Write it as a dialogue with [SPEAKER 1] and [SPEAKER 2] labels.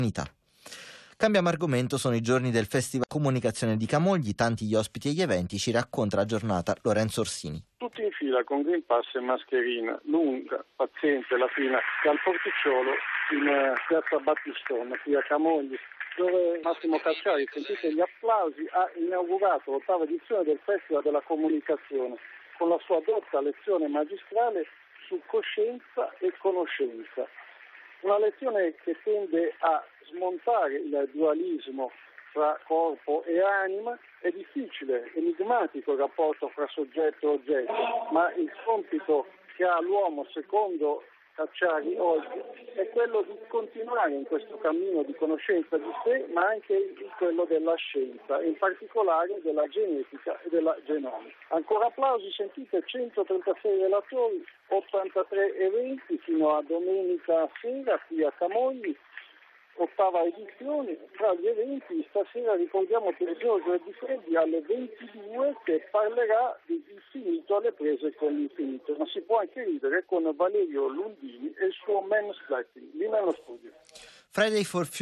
[SPEAKER 1] unità. Cambiamo argomento, sono i giorni del Festival Comunicazione di Camogli, tanti gli ospiti e gli eventi, ci racconta la giornata Lorenzo Orsini.
[SPEAKER 2] Tutti in fila con Green Pass e mascherina, lunga, paziente la fila dal Porticciolo in piazza Battistone, qui a Camogli, dove Massimo Cascari, sentite gli applausi, ha inaugurato l'8ª edizione del Festival della Comunicazione con la sua dotta lezione magistrale su coscienza e conoscenza. Una lezione che tende a smontare il dualismo tra corpo e anima. È difficile, enigmatico il rapporto fra soggetto e oggetto, ma il compito che ha l'uomo, secondo Cacciari oggi, è quello di continuare in questo cammino di conoscenza di sé, ma anche in quello della scienza, in particolare della genetica e della genomica. Ancora applausi, sentite 136 relatori, 83 eventi fino a domenica sera qui a Camogli, 8ª edizione. Tra gli eventi stasera ricordiamo che Giorgio Di alle 22 che parlerà di infinito alle prese con l'infinito, ma si può anche ridere con Valerio Lundini e il suo mansplaining. Lì nello studio.
[SPEAKER 1] Friday for